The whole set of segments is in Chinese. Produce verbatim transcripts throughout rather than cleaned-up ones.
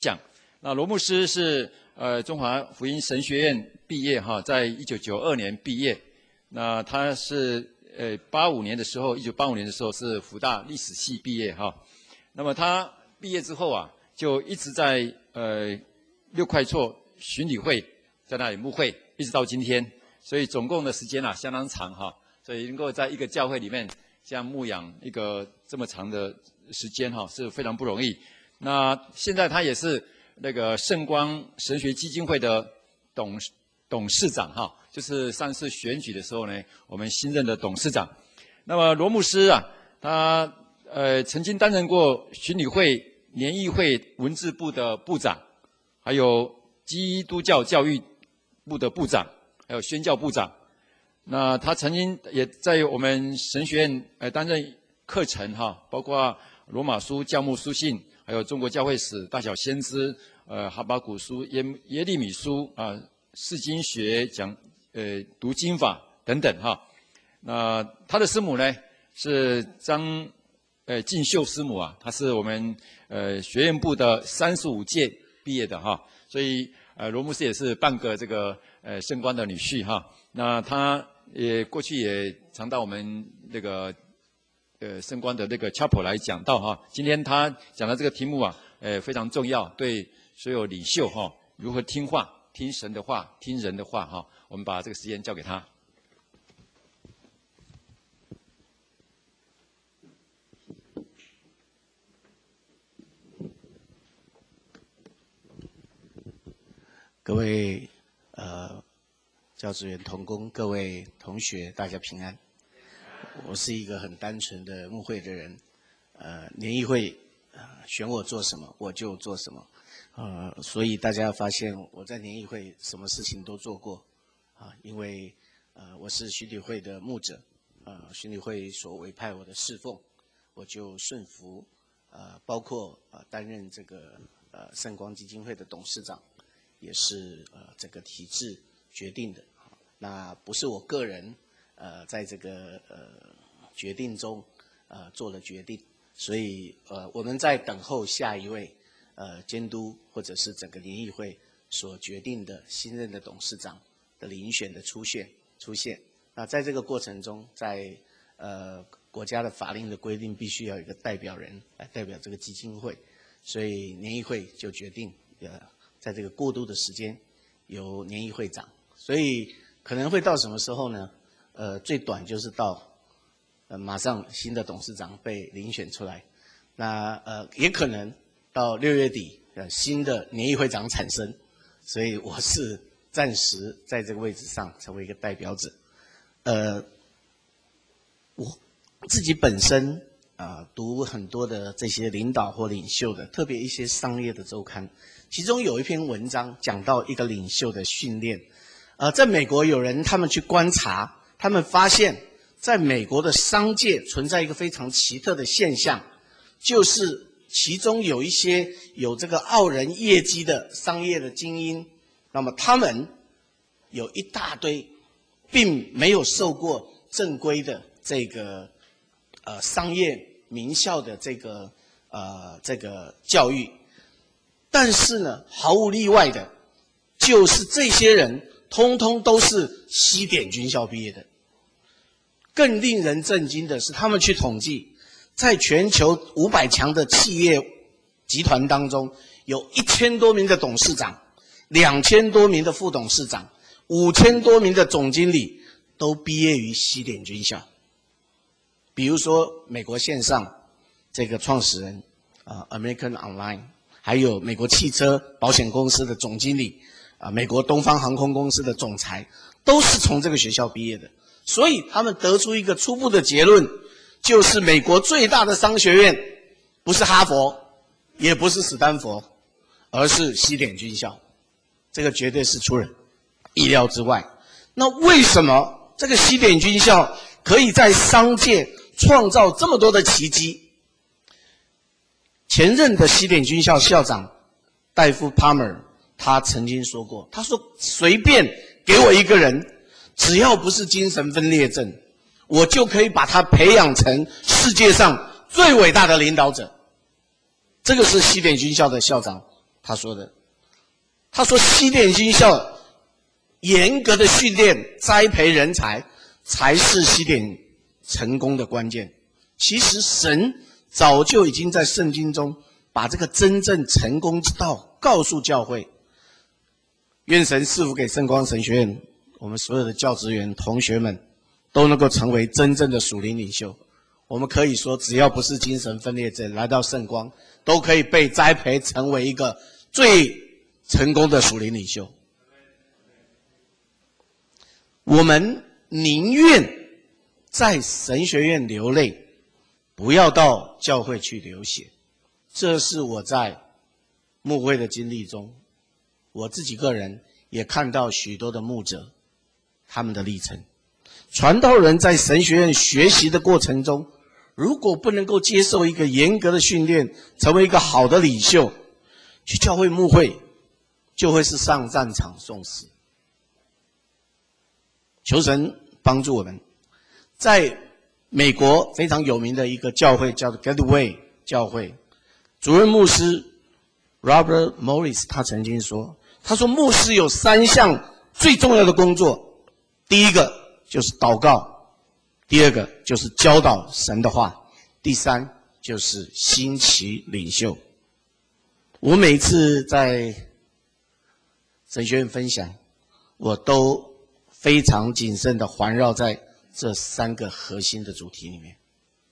讲。那罗牧师是呃中华福音神学院毕业哈，在一九九二年毕业。那他是呃八五年的时候，一九八五年的时候是福大历史系毕业哈。那么他毕业之后啊，就一直在呃六块厝巡礼会在那里牧会，一直到今天。所以总共的时间啊相当长哈，所以能够在一个教会里面这样牧养一个这么长的时间哈，是非常不容易。那现在他也是那个圣光神学基金会的董董事长哈，就是上次选举的时候呢，我们新任的董事长。那么罗牧师啊，他呃曾经担任过巡礼会联谊会文字部的部长，还有基督教教育部的部长，还有宣教部长。那他曾经也在我们神学院呃担任课程哈，包括罗马书、教牧书信，还有中国教会史、大小先知、呃哈巴谷书、耶耶利米书啊、释经学讲呃读经法等等哈。那他的师母呢是张呃进秀师母啊，她是我们呃学院部的三十五届毕业的哈，所以呃罗牧师也是半个这个呃圣光的女婿哈。那他也过去也常到我们那个呃圣光的那个 chapel 来讲道哈。今天他讲的这个题目啊，呃非常重要，对所有领袖哈，如何听话、听神的话、听人的话哈。我们把这个时间交给他。 各位呃教职员同工，各位同学，大家平安。我是一个很单纯的牧会的人，呃，联谊会、呃、选我做什么我就做什么，呃，所以大家发现我在联谊会什么事情都做过，啊，因为呃我是巡礼会的牧者，呃，巡礼会所委派我的侍奉，我就顺服，呃，包括呃担任这个呃圣光基金会的董事长。也是呃整个体制决定的，那不是我个人呃在这个呃决定中呃做了决定，所以呃我们在等候下一位呃监督或者是整个联谊会所决定的新任的董事长的遴选的出现出现。那在这个过程中，在呃国家的法令的规定，必须要有一个代表人来代表这个基金会，所以联谊会就决定呃。在这个过渡的时间，由联谊会长，所以可能会到什么时候呢？呃，最短就是到，呃，马上新的董事长被遴选出来，那呃，也可能到六月底，呃，新的联谊会长产生，所以我是暂时在这个位置上成为一个代表者。呃，我自己本身啊、呃，读很多的这些领导或领袖的，特别一些商业的周刊。其中有一篇文章讲到一个领袖的训练，呃，在美国有人他们去观察，他们发现，在美国的商界存在一个非常奇特的现象，就是其中有一些有这个傲人业绩的商业的精英，那么他们有一大堆，并没有受过正规的这个呃商业名校的这个呃这个教育。但是呢，毫无例外的，就是这些人通通都是西点军校毕业的。更令人震惊的是，他们去统计，在全球五百强的企业集团当中，有一千多名的董事长，两千多名的副董事长，五千多名的总经理，都毕业于西点军校。比如说，美国线上这个创始人啊、呃、，American Online。还有美国汽车保险公司的总经理，啊，美国东方航空公司的总裁，都是从这个学校毕业的。所以他们得出一个初步的结论，就是美国最大的商学院不是哈佛，也不是史丹佛，而是西点军校。这个绝对是出人意料之外。那为什么这个西点军校可以在商界创造这么多的奇迹？前任的西点军校校长戴夫·帕默尔，他曾经说过，他说随便给我一个人，只要不是精神分裂症，我就可以把他培养成世界上最伟大的领导者。这个是西点军校的校长他说的。他说西点军校严格的训练、栽培人才，才是西点成功的关键。其实神早就已经在圣经中把这个真正成功之道告诉教会。愿神赐福给圣光神学院我们所有的教职员同学们，都能够成为真正的属灵领袖。我们可以说，只要不是精神分裂症，来到圣光，都可以被栽培成为一个最成功的属灵领袖。我们宁愿在神学院流泪，不要到教会去流血。这是我在牧会的经历中，我自己个人也看到许多的牧者他们的历程。传道人在神学院学习的过程中，如果不能够接受一个严格的训练，成为一个好的领袖，去教会牧会就会是上战场送死。求神帮助我们。在美国非常有名的一个教会叫做 Gateway 教会，主任牧师 Robert Morris 他曾经说，他说牧师有三项最重要的工作，第一个就是祷告，第二个就是教导神的话，第三就是兴起领袖。我每次在神学院分享，我都非常谨慎地环绕在这三个核心的主题里面。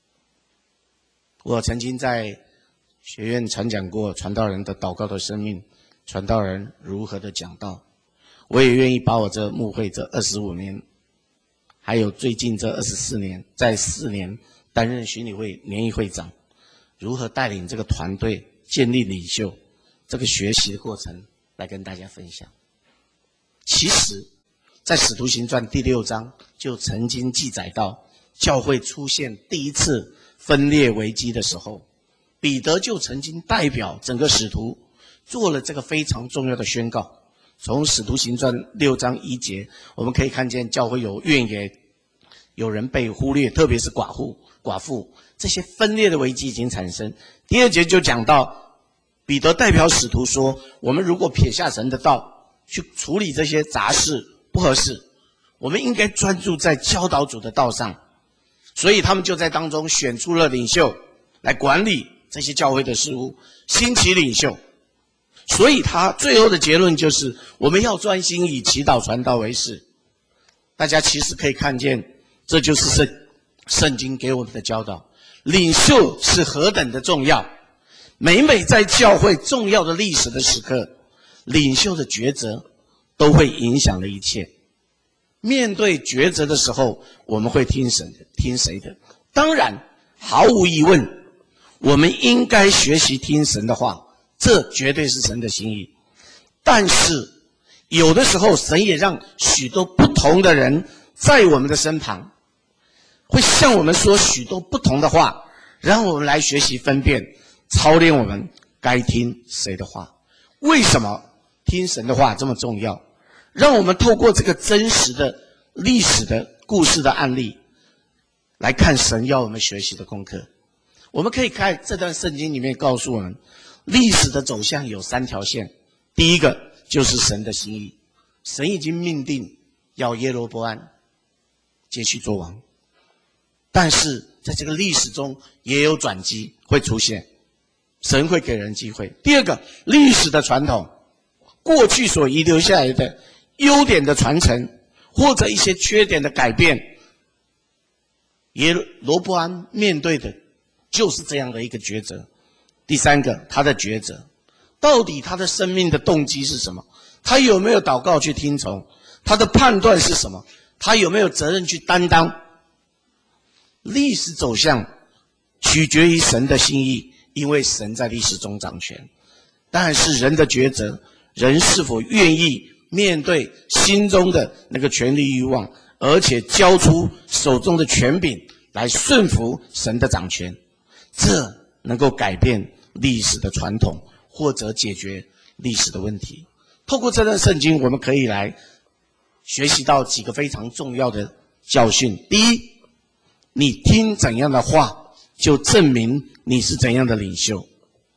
我曾经在学院传讲过传道人的祷告的生命，传道人如何的讲道。我也愿意把我这牧会这二十五年，还有最近这二十四年，在四年担任巡理会联谊会长，如何带领这个团队建立领袖这个学习的过程来跟大家分享。其实在使徒行传第六章就曾经记载到，教会出现第一次分裂危机的时候，彼得就曾经代表整个使徒做了这个非常重要的宣告。从使徒行传六章一节，我们可以看见教会有怨言，有人被忽略，特别是寡妇寡妇这些分裂的危机已经产生。第二节就讲到彼得代表使徒说，我们如果撇下神的道去处理这些杂事不合适，我们应该专注在教导主的道上。所以他们就在当中选出了领袖来管理这些教会的事务，兴起领袖。所以他最后的结论就是，我们要专心以祈祷传道为事。大家其实可以看见，这就是圣圣经给我们的教导。领袖是何等的重要，每每在教会重要的历史的时刻，领袖的抉择都会影响了一切。面对抉择的时候，我们会听神的，听谁的？当然，毫无疑问，我们应该学习听神的话，这绝对是神的心意。但是有的时候神也让许多不同的人在我们的身旁，会向我们说许多不同的话，让我们来学习分辨，操练我们该听谁的话。为什么听神的话这么重要？让我们透过这个真实的历史的故事的案例来看神要我们学习的功课。我们可以看这段圣经里面告诉我们，历史的走向有三条线。第一个就是神的心意，神已经命定要耶罗波安接续做王，但是在这个历史中也有转机会出现，神会给人机会。第二个，历史的传统，过去所遗留下来的优点的传承，或者一些缺点的改变，耶罗波安面对的就是这样的一个抉择。第三个，他的抉择，到底他的生命的动机是什么？他有没有祷告去听从？他的判断是什么？他有没有责任去担当？历史走向取决于神的心意，因为神在历史中掌权。但是人的抉择，人是否愿意面对心中的那个权力欲望，而且交出手中的权柄来顺服神的掌权，这能够改变历史的传统，或者解决历史的问题。透过这段圣经，我们可以来学习到几个非常重要的教训。第一，你听怎样的话，就证明你是怎样的领袖。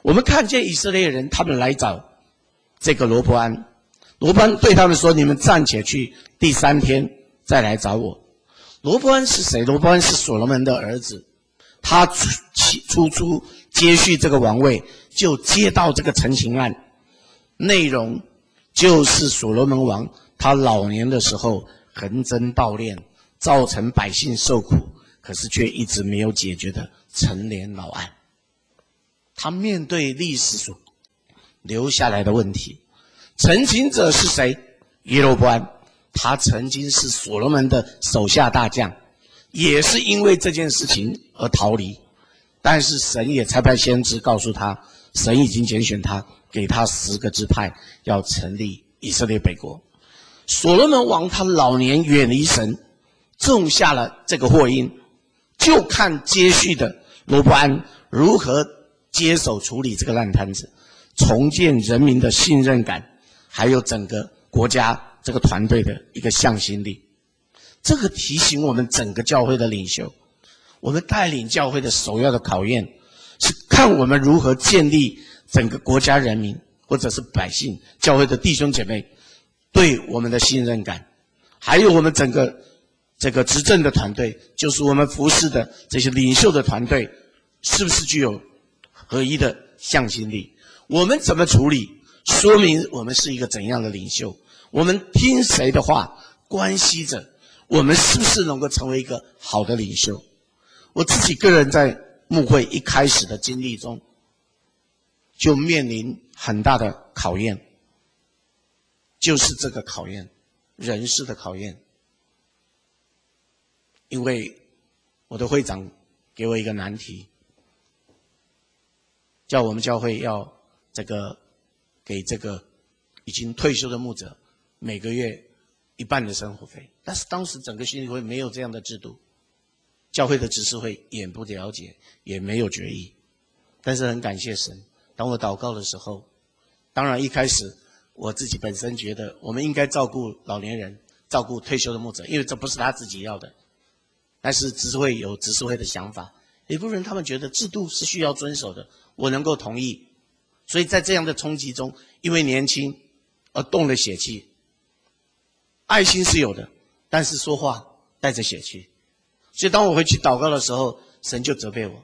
我们看见以色列人他们来找这个罗伯安，罗伯安对他们说：“你们暂且去，第三天再来找我。”罗伯安是谁？罗伯安是所罗门的儿子，他初初接续这个王位，就接到这个陈情案，内容就是所罗门王他老年的时候横征暴敛，造成百姓受苦，可是却一直没有解决的陈年老案。他面对历史所留下来的问题，陈情者是谁？耶罗波安，他曾经是所罗门的手下大将，也是因为这件事情而逃离，但是神也差派先知告诉他，神已经拣选他，给他十个支派，要成立以色列北国。所罗门王他老年远离神，种下了这个祸因，就看接续的罗伯安如何接手处理这个烂摊子，重建人民的信任感，还有整个国家这个团队的一个向心力。这个提醒我们整个教会的领袖，我们带领教会的首要的考验是看我们如何建立整个国家人民或者是百姓教会的弟兄姐妹对我们的信任感，还有我们整个这个执政的团队，就是我们服侍的这些领袖的团队，是不是具有合一的向心力？我们怎么处理，说明我们是一个怎样的领袖？我们听谁的话，关系着我们是不是能够成为一个好的领袖。我自己个人在牧会一开始的经历中，就面临很大的考验，就是这个考验，人事的考验。因为我的会长给我一个难题，叫我们教会要这个给这个已经退休的牧者每个月一半的生活费，但是当时整个训练会没有这样的制度，教会的执事会也不了解，也没有决议。但是很感谢神，当我祷告的时候，当然一开始我自己本身觉得我们应该照顾老年人，照顾退休的牧者，因为这不是他自己要的。但是执事会有执事会的想法，有部分人他们觉得制度是需要遵守的，我能够同意。所以在这样的冲击中，因为年轻而动了血气，爱心是有的，但是说话带着血气。所以当我回去祷告的时候，神就责备我，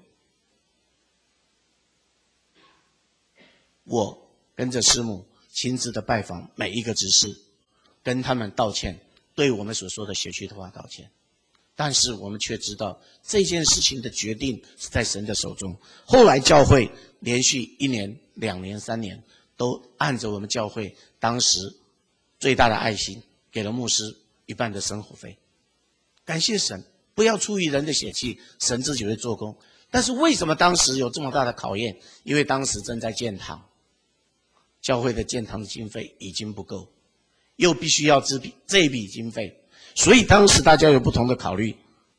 我跟着师母亲自的拜访每一个执事，跟他们道歉，对我们所说的血气的话道歉。但是我们却知道这件事情的决定是在神的手中。后来教会连续一年、两年、三年都按着我们教会当时最大的爱心，给了牧师一半的生活费。感谢神，不要出于人的血气，神自己会做工。但是为什么当时有这么大的考验？因为当时正在建堂，教会的建堂的经费已经不够，又必须要支笔这一笔经费，所以当时大家有不同的考虑。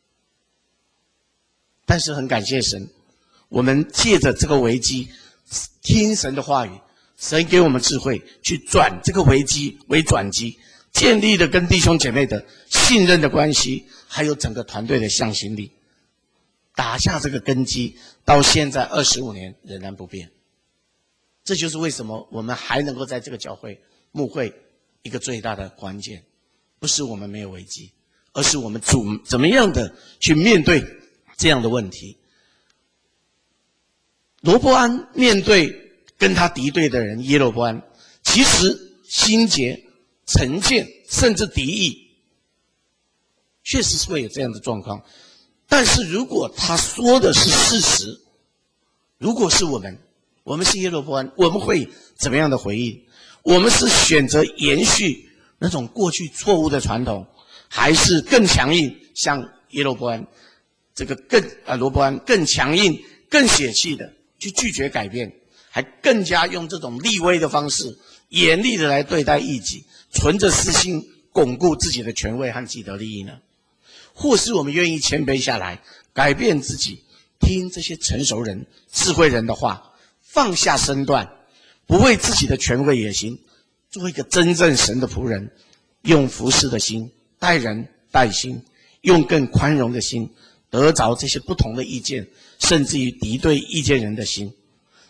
但是很感谢神，我们借着这个危机，听神的话语，神给我们智慧，去转这个危机为转机，建立了跟弟兄姐妹的信任的关系，还有整个团队的向心力，打下这个根基，到现在二十五年仍然不变。这就是为什么我们还能够在这个教会牧会一个最大的关键，不是我们没有危机，而是我们怎怎么样的去面对这样的问题。罗伯安面对跟他敌对的人耶罗波安，其实心结、成见甚至敌意，确实是会有这样的状况。但是如果他说的是事实，如果是我们我们是耶罗波安，我们会怎么样的回应？我们是选择延续那种过去错误的传统，还是更强硬，像耶罗波安这个更啊罗伯安更强硬、更血气的去拒绝改变，还更加用这种立威的方式，严厉的来对待异己，存着私心巩固自己的权位和既得利益呢？或是我们愿意谦卑下来，改变自己，听这些成熟人、智慧人的话，放下身段，不为自己的权位野心，做一个真正神的仆人，用服侍的心待人待心，用更宽容的心得着这些不同的意见，甚至于敌对意见人的心。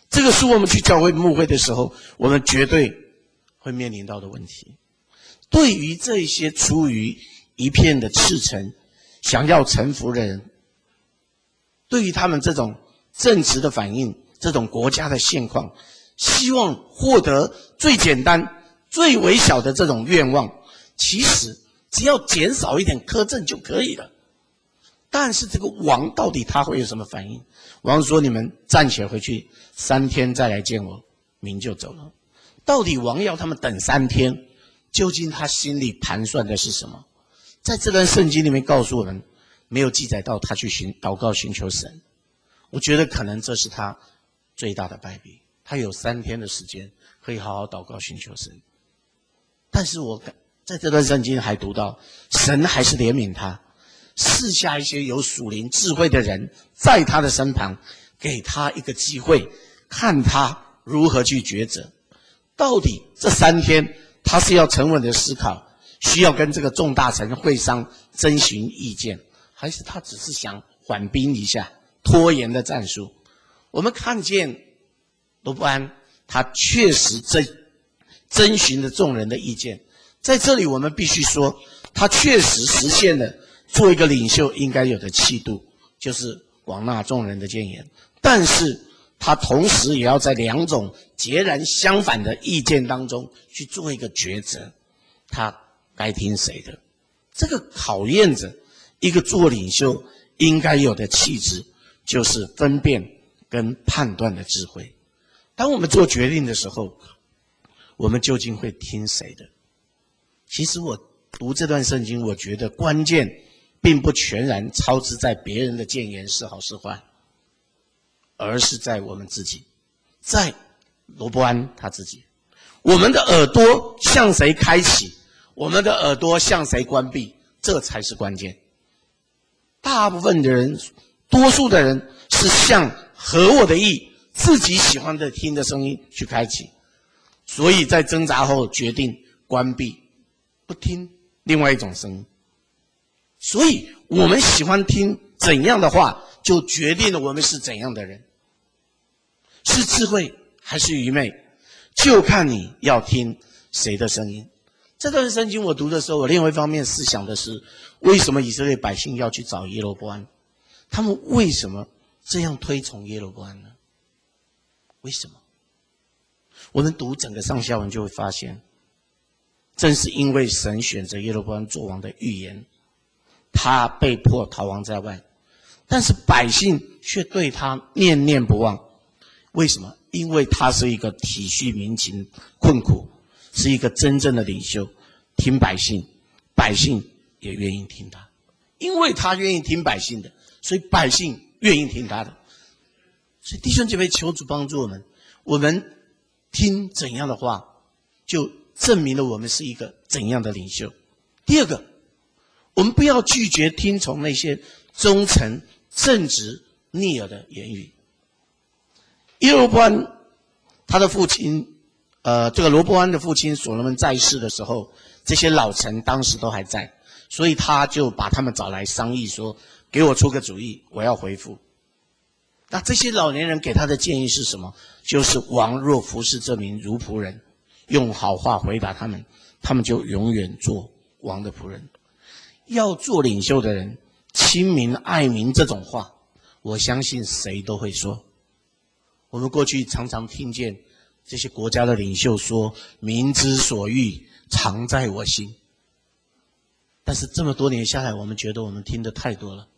这个是我们去教会牧会的时候，我们绝对会面临到的问题。对于这些出于一片的赤诚，想要臣服的人，对于他们这种正直的反应，这种国家的现况，希望获得最简单、最微小的这种愿望，其实只要减少一点苛政就可以了。但是这个王到底他会有什么反应？王说：“你们暂且回去，三天再来见我，民就走了。”到底王要他们等三天，究竟他心里盘算的是什么？在这段圣经里面告诉我们，没有记载到他去寻祷告寻求神。我觉得可能这是他最大的败笔。他有三天的时间可以好好祷告寻求神，但是我在这段圣经还读到，神还是怜悯他，赐下一些有属灵智慧的人在他的身旁，给他一个机会，看他如何去抉择。到底这三天他是要沉稳的思考，需要跟这个众大臣会商征询意见，还是他只是想缓兵一下，拖延的战术？我们看见罗波安他确实征征询了众人的意见，在这里我们必须说，他确实实现了做一个领袖应该有的气度，就是广纳众人的谏言。但是他同时也要在两种截然相反的意见当中去做一个抉择，他该听谁的？这个考验着一个做领袖应该有的气质，就是分辨跟判断的智慧。当我们做决定的时候，我们究竟会听谁的？其实我读这段圣经，我觉得关键并不全然操之在别人的谏言是好是坏，而是在我们自己，在罗波安他自己。我们的耳朵向谁开启，我们的耳朵向谁关闭，这才是关键。大部分的人，多数的人是向合我的意，自己喜欢的听的声音去开启，所以在挣扎后决定关闭，不听另外一种声音。所以我们喜欢听怎样的话，就决定了我们是怎样的人，是智慧还是愚昧，就看你要听谁的声音。这段圣经我读的时候，我另外一方面思想的是，为什么以色列百姓要去找耶罗波安？他们为什么这样推崇耶罗波安呢？为什么？我们读整个上下文就会发现，正是因为神选择耶罗波安做王的预言，他被迫逃亡在外，但是百姓却对他念念不忘。为什么？因为他是一个体恤民情困苦，是一个真正的领袖，听百姓，百姓也愿意听他。因为他愿意听百姓的，所以百姓愿意听他的。所以弟兄姐妹，求主帮助我们，我们听怎样的话，就证明了我们是一个怎样的领袖。第二个，我们不要拒绝听从那些忠诚、正直、逆耳的言语。耶罗波安他的父亲，呃，这个罗波安的父亲所罗门在世的时候，这些老臣当时都还在，所以他就把他们找来商议说，给我出个主意，我要回复。那这些老年人给他的建议是什么？就是王若服侍这民如仆人，用好话回答他们，他们就永远做王的仆人。要做领袖的人，亲民爱民这种话，我相信谁都会说。我们过去常常听见这些国家的领袖说，民之所欲，常在我心。但是这么多年下来，我们觉得我们听得太多了。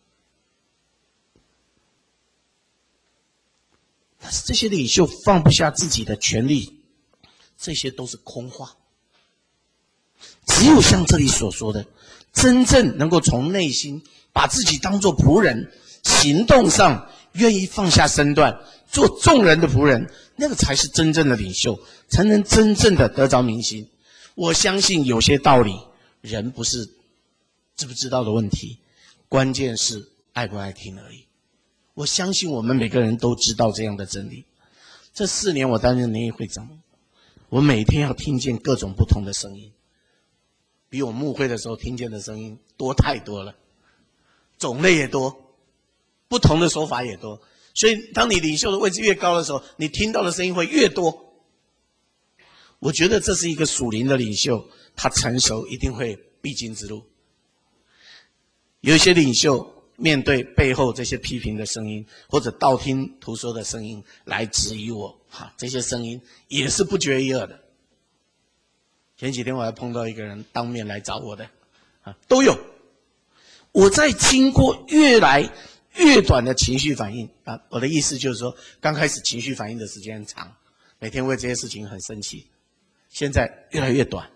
但是这些领袖放不下自己的权利，这些都是空话。只有像这里所说的，真正能够从内心把自己当作仆人，行动上愿意放下身段，做众人的仆人，那个才是真正的领袖，才能真正的得着民心。我相信有些道理，人不是知不知道的问题，关键是爱不爱听而已。我相信我们每个人都知道这样的真理。这四年我担任联谊会长，我每天要听见各种不同的声音，比我牧会的时候听见的声音多太多了，种类也多，不同的说法也多。 所以当你领袖的位置越高的时候，你听到的声音会越多。我觉得这是一个属灵的领袖，他成熟一定会必经之路。有一些领袖面对背后这些批评的声音，或者道听途说的声音来质疑我，哈，这些声音也是不绝于耳的。前几天我还碰到一个人当面来找我的，啊，都有。我在经过越来越短的情绪反应啊，我的意思就是说，刚开始情绪反应的时间很长，每天为这些事情很生气，现在越来越短，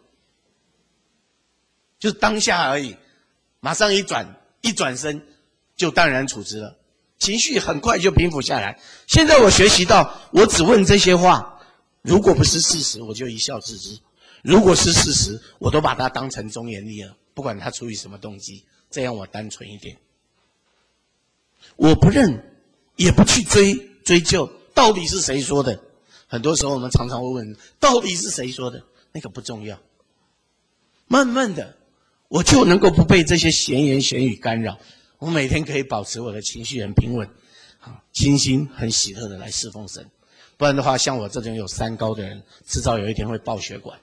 就是当下而已，马上一转一转身就淡然处之了，情绪很快就平复下来。现在我学习到，我只问这些话，如果不是事实，我就一笑置之；如果是事实，我都把它当成忠言逆耳，不管他出于什么动机，这样我单纯一点。我不认，也不去追追究到底是谁说的。很多时候我们常常会问，到底是谁说的？那个不重要。慢慢的，我就能够不被这些闲言闲语干扰。我每天可以保持我的情绪很平稳，啊，清心很喜乐的来侍奉神。不然的话，像我这种有三高的人，迟早有一天会爆血管。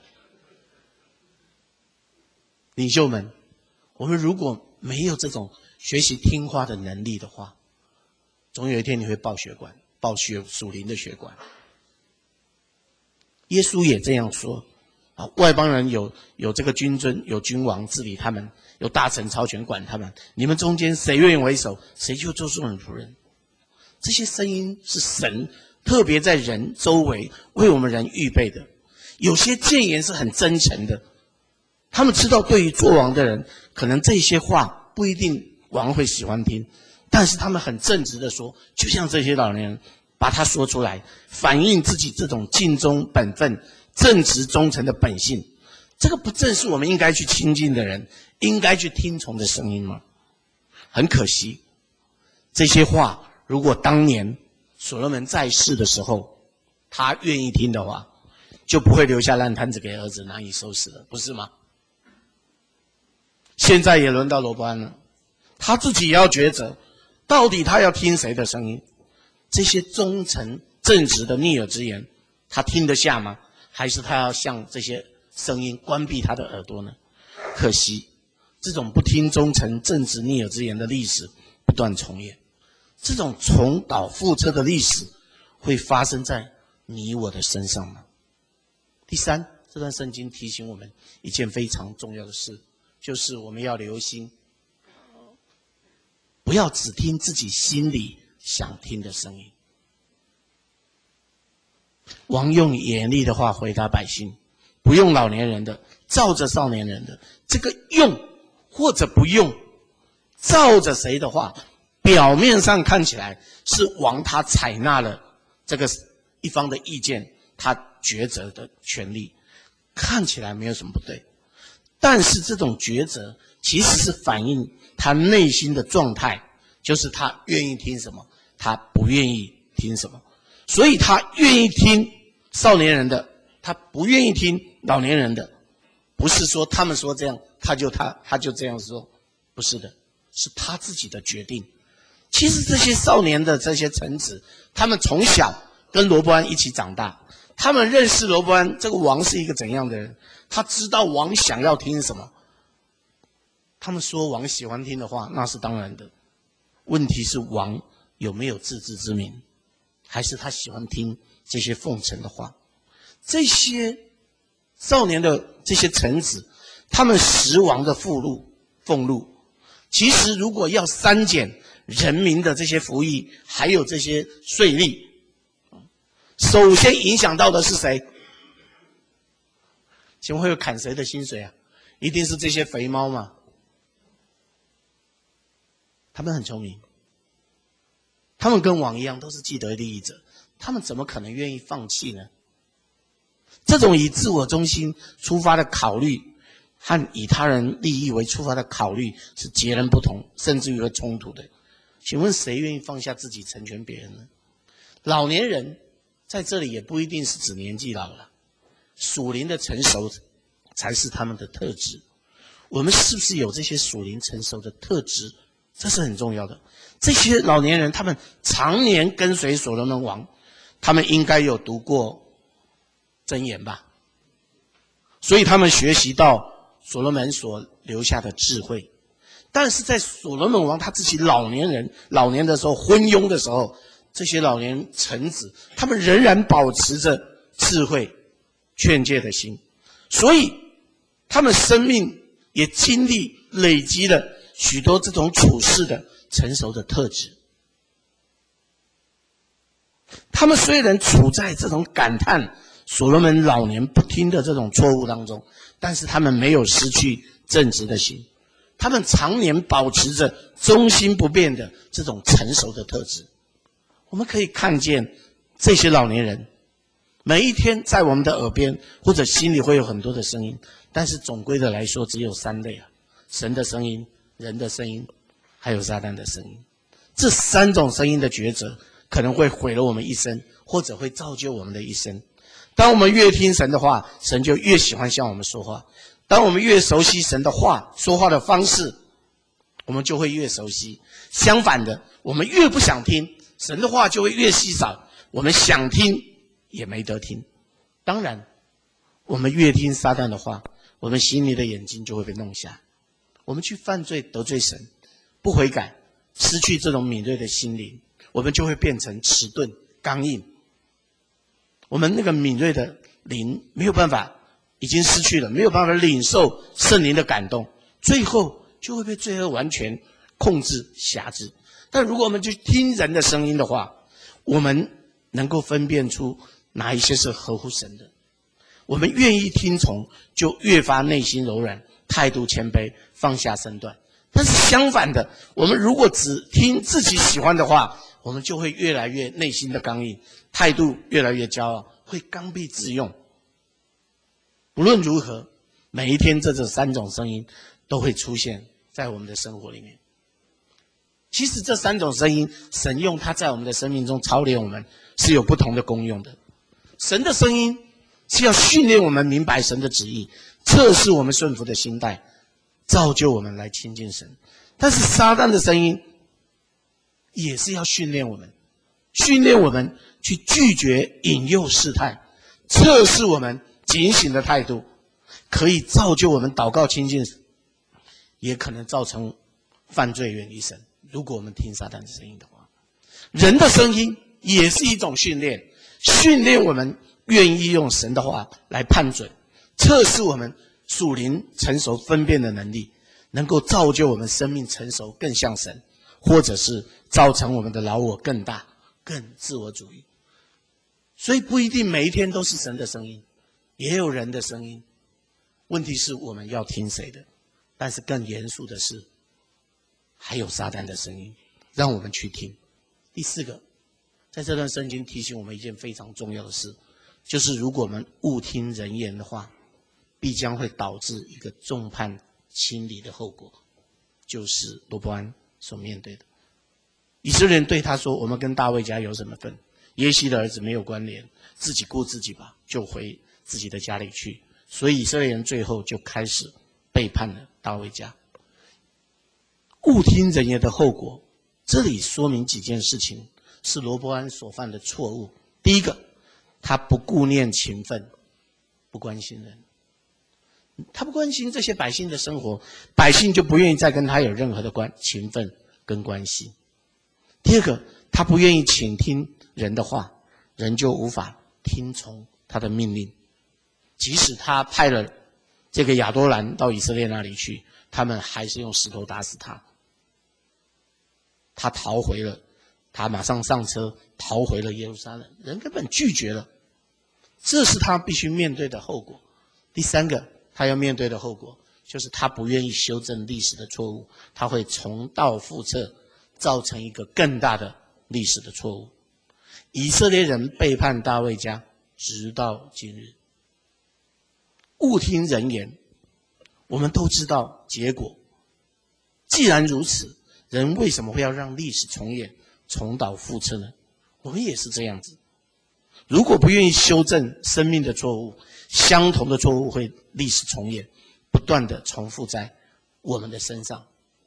领袖们，我们如果没有这种学习听话的能力的话，总有一天你会爆血管，爆血属灵的血管。耶稣也这样说啊，外邦人有有这个君尊，有君王治理他们，有大臣操权管他们，你们中间谁愿意为首，谁就做众人仆人。这些声音是神特别在人周围为我们人预备的。有些谏言是很真诚的，他们知道对于做王的人，可能这些话不一定王会喜欢听，但是他们很正直的说，就像这些老年人把它说出来，反映自己这种尽忠本分、正直忠诚的本性。这个不正是我们应该去亲近的人应该去听从的声音吗？很可惜，这些话如果当年所罗门在世的时候他愿意听的话，就不会留下烂摊子给儿子难以收拾了，不是吗？现在也轮到罗波安了，他自己也要抉择，到底他要听谁的声音？这些忠诚正直的逆耳之言，他听得下吗？还是他要向这些声音关闭他的耳朵呢？可惜，这种不听忠诚正直逆耳之言的历史不断重演，这种重蹈覆辙的历史会发生在你我的身上吗？第三，这段圣经提醒我们一件非常重要的事，就是我们要留心，不要只听自己心里想听的声音。王用严厉的话回答百姓，不用老年人的，照着少年人的。这个用或者不用，照着谁的话，表面上看起来是王他采纳了这个一方的意见，他抉择的权利，看起来没有什么不对。但是这种抉择其实是反映他内心的状态，就是他愿意听什么，他不愿意听什么。所以他愿意听少年人的，他不愿意听老年人的。不是说他们说这样，他就他他就这样说，不是的，是他自己的决定。其实这些少年的这些臣子，他们从小跟罗波安一起长大，他们认识罗波安这个王是一个怎样的人，他知道王想要听什么。他们说王喜欢听的话，那是当然的。问题是王有没有自知之明，还是他喜欢听这些奉承的话？这些少年的这些臣子，他们食王的俸禄俸禄，其实如果要删减人民的这些服役，还有这些税吏，首先影响到的是谁？请问会有砍谁的薪水啊？一定是这些肥猫嘛。他们很聪明，他们跟王一样都是既得利益者，他们怎么可能愿意放弃呢？这种以自我中心出发的考虑，和以他人利益为出发的考虑是截然不同，甚至于会冲突的。请问谁愿意放下自己成全别人呢？老年人在这里也不一定是指年纪老了，属灵的成熟才是他们的特质。我们是不是有这些属灵成熟的特质这是很重要的。这些老年人他们常年跟随所罗门王，他们应该有读过箴言吧，所以他们学习到所罗门所留下的智慧。但是在所罗门王他自己老年人老年的时候昏庸的时候，这些老年臣子他们仍然保持着智慧劝诫的心，所以他们生命也经历累积了许多这种处事的成熟的特质。他们虽然处在这种感叹所罗门老年不听的这种错误当中，但是他们没有失去正直的心，他们常年保持着忠心不变的这种成熟的特质。我们可以看见这些老年人每一天在我们的耳边或者心里会有很多的声音，但是总归的来说只有三类啊：神的声音、人的声音，还有撒旦的声音。这三种声音的抉择可能会毁了我们一生，或者会造就我们的一生。当我们越听神的话，神就越喜欢向我们说话。当我们越熟悉神的话，说话的方式，我们就会越熟悉。相反的，我们越不想听神的话，就会越稀少，我们想听也没得听。当然，我们越听撒旦的话，我们心里的眼睛就会被弄瞎。我们去犯罪得罪神，不悔改，失去这种敏锐的心灵，我们就会变成迟钝刚硬。我们那个敏锐的灵没有办法，已经失去了，没有办法领受圣灵的感动，最后就会被罪恶完全控制辖制。但如果我们去听人的声音的话，我们能够分辨出哪一些是合乎神的，我们愿意听从，就越发内心柔软，态度谦卑，放下身段。但是相反的，我们如果只听自己喜欢的话，我们就会越来越内心的刚硬，态度越来越骄傲，会刚愎自用。无论如何，每一天这这三种声音都会出现在我们的生活里面。其实这三种声音，神用它在我们的生命中操练我们，是有不同的功用的。神的声音是要训练我们明白神的旨意，测试我们顺服的心态，造就我们来亲近神。但是撒旦的声音也是要训练我们，训练我们去拒绝引诱试探，测试我们警醒的态度，可以造就我们祷告亲近神，也可能造成犯罪远离神。如果我们听撒旦的声音的话，人的声音也是一种训练，训练我们愿意用神的话来判准，测试我们属灵成熟分辨的能力，能够造就我们生命成熟更像神，或者是造成我们的老我更大更自我主义。所以不一定每一天都是神的声音，也有人的声音。问题是我们要听谁的？但是更严肃的是，还有撒旦的声音，让我们去听。第四个，在这段圣经提醒我们一件非常重要的事，就是如果我们误听人言的话，必将会导致一个众叛亲离的后果，就是罗波安所面对的。以色列人对他说，我们跟大卫家有什么分？耶西的儿子没有关联，自己顾自己吧，就回自己的家里去。所以以色列人最后就开始背叛了大卫家。误听人言的后果，这里说明几件事情是罗波安所犯的错误。第一个，他不顾念情分，不关心人，他不关心这些百姓的生活，百姓就不愿意再跟他有任何的关情分跟关系。第二个，他不愿意倾听人的话，人就无法听从他的命令。即使他派了这个亚多兰到以色列那里去，他们还是用石头打死他。他逃回了，他马上上车逃回了耶路撒冷，人根本拒绝了。这是他必须面对的后果。第三个，他要面对的后果就是他不愿意修正历史的错误，他会重蹈覆辙，造成一个更大的历史的错误。以色列人背叛大卫家，直到今日。误听人言，我们都知道结果。既然如此，人为什么会要让历史重演，重蹈覆辙呢？我们也是这样子。如果不愿意修正生命的错误，相同的错误会历史重演，不断的重复在我们的身上。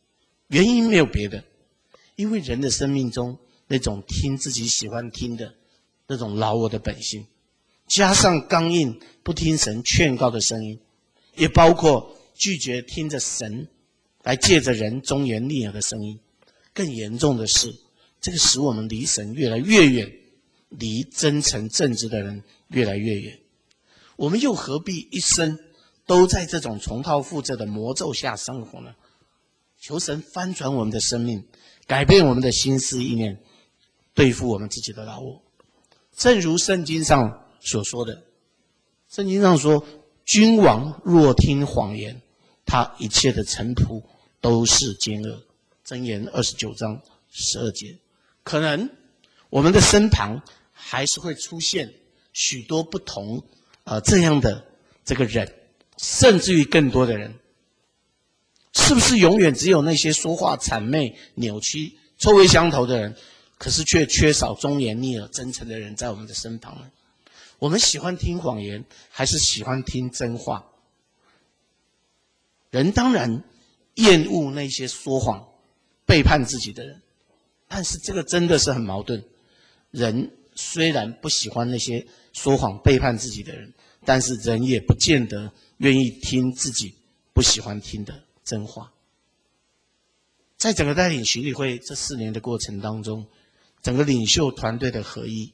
原因没有别的，因为人的生命中那种听自己喜欢听的那种老我的本性，加上刚硬不听神劝告的声音，也包括拒绝听着神来借着人忠言逆耳的声音。更严重的是，这个使我们离神越来越远，离真诚正直的人越来越远。我们又何必一生都在这种重蹈覆辙的魔咒下生活呢？求神翻转我们的生命，改变我们的心思意念，对付我们自己的老我。正如圣经上所说的，圣经上说，君王若听谎言，他一切的臣仆都是奸恶。箴言二十九章十二节。可能我们的身旁还是会出现许多不同呃这样的这个人，甚至于更多的人。是不是永远只有那些说话谄媚、扭曲、臭味相投的人，可是却缺少忠言逆耳、真诚的人在我们的身旁呢？我们喜欢听谎言，还是喜欢听真话？人当然厌恶那些说谎、背叛自己的人，但是这个真的是很矛盾。人虽然不喜欢那些说谎、背叛自己的人，但是人也不见得愿意听自己不喜欢听的真话。在整个带领巡礼会这四年的过程当中，整个领袖团队的合一，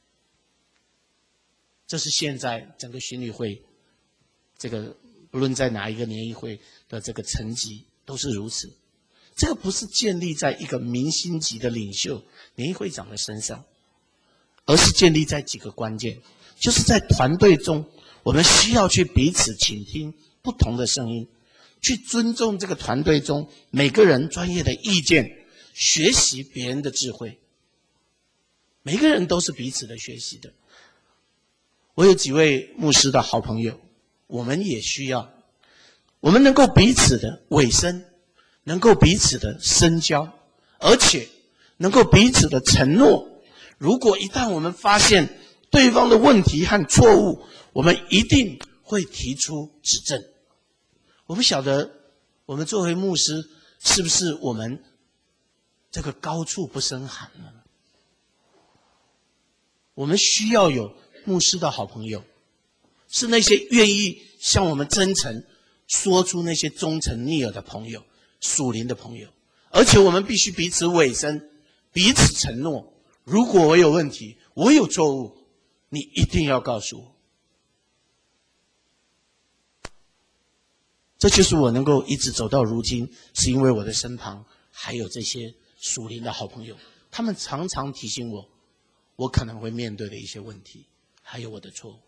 这是现在整个巡礼会这个不论在哪一个年议会的这个层级都是如此。这个不是建立在一个明星级的领袖年议会长的身上，而是建立在几个关键，就是在团队中，我们需要去彼此倾听不同的声音，去尊重这个团队中每个人专业的意见，学习别人的智慧。每个人都是彼此的学习的。我有几位牧师的好朋友，我们也需要，我们能够彼此的委身，能够彼此的深交，而且能够彼此的承诺。如果一旦我们发现对方的问题和错误，我们一定会提出指正。我不晓得我们作为牧师，是不是我们这个高处不胜寒呢？我们需要有牧师的好朋友，是那些愿意向我们真诚说出那些忠诚逆耳的朋友，属灵的朋友。而且我们必须彼此委身，彼此承诺，如果我有问题，我有错误，你一定要告诉我。这就是我能够一直走到如今，是因为我的身旁还有这些属灵的好朋友，他们常常提醒我，我可能会面对的一些问题，还有我的错误。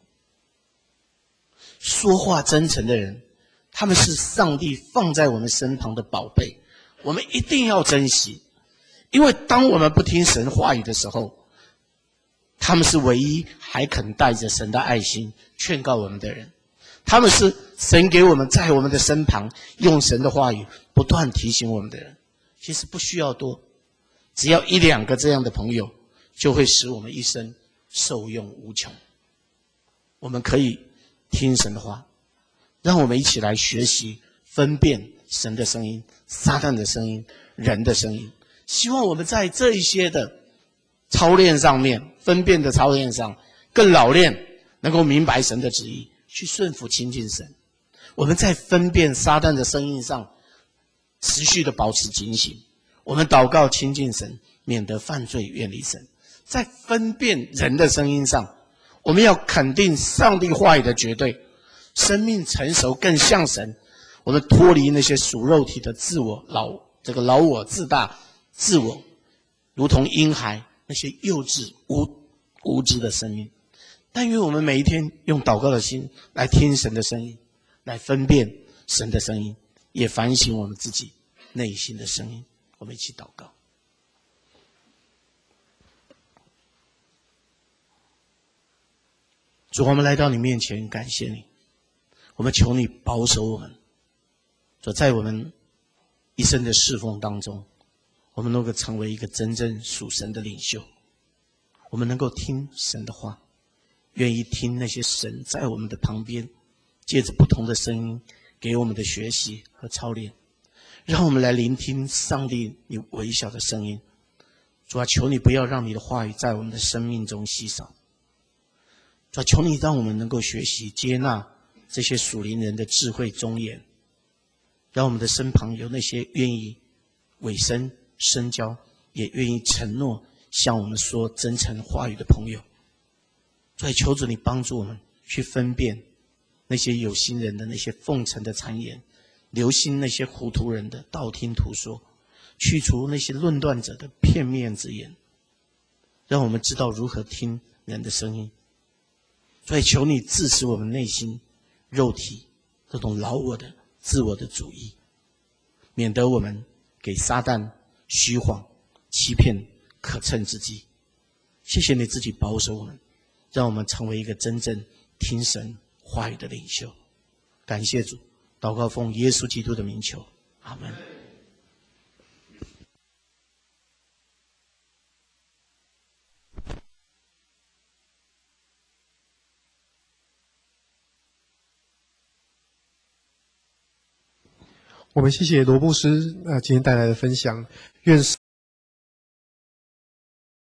说话真诚的人，他们是上帝放在我们身旁的宝贝，我们一定要珍惜。因为当我们不听神话语的时候，他们是唯一还肯带着神的爱心劝告我们的人。他们是神给我们在我们的身旁，用神的话语不断提醒我们的人。其实不需要多，只要一两个这样的朋友，就会使我们一生受用无穷。我们可以听神的话，让我们一起来学习分辨神的声音、撒旦的声音、人的声音。希望我们在这一些的操练上面，分辨的操练上更老练，能够明白神的旨意，去顺服亲近神。我们在分辨撒旦的声音上持续的保持警醒，我们祷告亲近神，免得犯罪远离神。在分辨人的声音上，我们要肯定上帝话语的绝对，生命成熟更像神。我们脱离那些属肉体的自我老这个老我自大自我，如同婴孩那些幼稚无无知的生命。但愿我们每一天用祷告的心来听神的声音，来分辨神的声音，也反省我们自己内心的声音。我们一起祷告。主，我们来到你面前，感谢你，我们求你保守我们。主，在我们一生的侍奉当中，我们能够成为一个真正属神的领袖，我们能够听神的话，愿意听那些神在我们的旁边借着不同的声音给我们的学习和操练， 让我们来聆听上帝你微小的声音。主啊，求你不要让你的话语在我们的生命中稀少。主啊，求你让我们能够学习接纳这些属灵人的智慧忠言，让我们的身旁有那些愿意委身深交，也愿意承诺向我们说真诚话语的朋友。所以求主你帮助我们去分辨那些有心人的那些奉承的谗言，留心那些糊涂人的道听途说，去除那些论断者的片面之言，让我们知道如何听人的声音。所以求你致使我们内心肉体这种老我的自我的主义，免得我们给撒旦虚谎欺骗可乘之机。谢谢你自己保守我们，让我们成为一个真正听神话语的领袖。感谢主，祷告奉耶稣基督的名求，阿们。 我们谢谢罗牧师呃今天带来的分享，愿